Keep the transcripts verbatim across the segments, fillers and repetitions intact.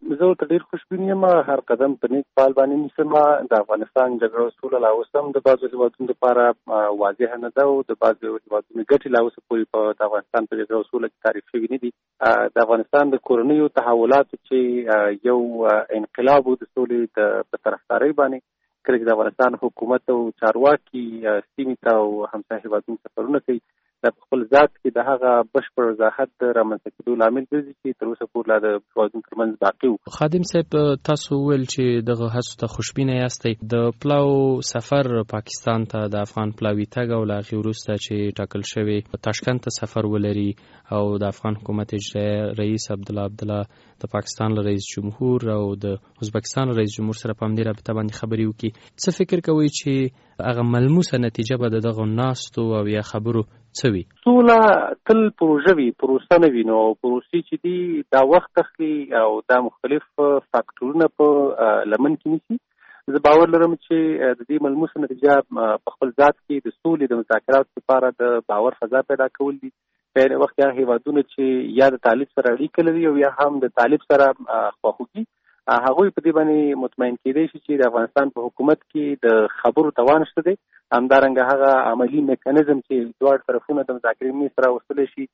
زه ورته ډېر خوشبین یم. هر قدم په نیک فال باندې نیسم. د افغانستان جګړه او سوله لا اوس هم د بعضو هېوادونو لپاره واضحه نه ده او د بعضو هېوادونو ګټې لا اوسه پورې په د افغانستان په جګړه او سوله کې تعریف شوي نه دي. د افغانستان د کورنیو تحولاتو چې یو انقلاب و د سولې د په طرفدارۍ باندې، کله چې د افغانستان حکومت او چارواکي سیمې ته او همسایه هېوادونو سفرونه کوي، دا په خپل ذات کې د هغه بشپړ وضاحت د رامنځته کېدو لامل ګرځي چې تر اوسه پورې لا د هېوادونو ترمنځ باقي و. خادم صاحب، تاسو وویل چې دغه هڅو ته خوشبینه یاستئ. د پلاو سفر پاکستان ته د افغان پلاوي تګ او له هغې وروسته چې ټاکل شوی تاشکند ته سفر ولري او د افغان حکومت اجرایه رئیس عبدالله عبدالله د پاکستان له رئیس جمهور او د ازبکستان له رئیس جمهور سره په همدې رابطه باندې خبرې وکړي، څه فکر کوئ چې هغه ملموسه نتیجه به د دغو ناستو او یا خبرو څه وي؟ سوله تل پروژه وي، پروسه نه وي. نو پروسې چې دي دا وخت اخلي او دا مختلف فاکټورونه په لمن کې نیسي. زه باور لرم چې د دې ملموسه نتیجه په خپل ذات کې د سولې د مذاکراتو لپاره د باور فضا پیدا کول دي. په هغه وخت هغه هېوادونه چې یا د طالب سره اړیکه لري او یا هم د طالب سره خواخوږي، هغوی په دې باندې مطمئن کېدای شي چې د افغانستان په حکومت کې د خبرو توان شته دی. همدارنګه هغه عملی میکانیزم چې دواړه طرفونه د مذاکرې میز ته راوستلی شي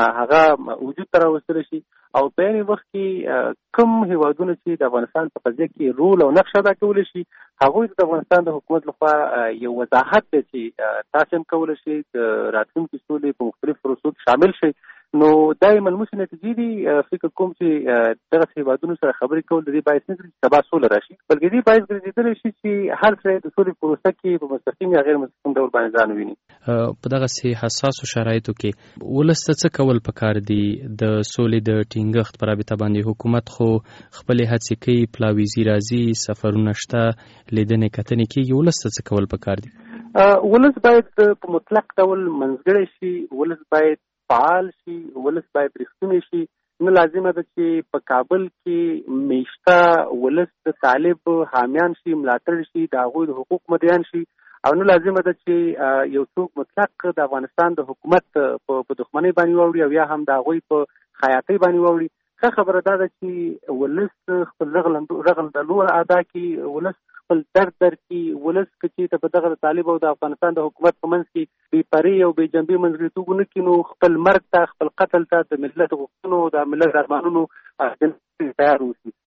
هغه وجود ته راوستلی شي، او په عین وخت کې کوم هېوادونه چې د افغانستان په قضیه کې رول او نقش ادا کولی شي، هغوی د افغانستان د حکومت لخوا یو وضاحت دی چې تاسو هم کولی شئ د راتلونکي سولې په مختلف پروسو کې شامل شئ. نو دا یې ملموسې نتیجې دي. فکر کوم چې دغسې هېوادونو سره خبرې کول د دې باعث نه ګرځي چې سبا سوله راشي، بلکې دې باعث ګرځېدلی شي چې هر سړی د سولې پروسه کې په مستقیم یا غیر مستقیم ډول باندې ځان وویني. په دغسې حساسو شرایطو کې ولس ته څه کول پکار دي؟ د سولې د ټینګښت په رابطه باندې حکومت خو خپلې هڅې کوي، پلاویزي راځي، سفرونه شته، لیدنې کتنې کېږي. ولس ته څه کول پکار دي؟ ولس باید په مطلق ډول منځګړی شي، ولس باید فعال شي، ولس باید رښتونی شي. نه لازمه ده چې په کابل کې میشته ولس د طالب حامیان شي، ملاتړ شي، د هغوی د حقوق مدیان شي، او نه لازمه ده چې یو څوک مطلق د افغانستان د حکومت په دښمنۍ باندې واوړي او یا هم د هغوی په خیاطۍ باندې واوړي. ښه خبره دا ده چې ولس خپل رغندلو ادا کړي، ولس خپل درد درکړي، ولس که چېرته په دغه د طالب او د افغانستان د حکومت په منځ کې بې پرې او بې جنبې منځګړیتوب ونه کړي، نو خپل مرګ ته، خپل قتل ته، د ملت غوښتنو، د ملت ارمانونو تیار اوسي.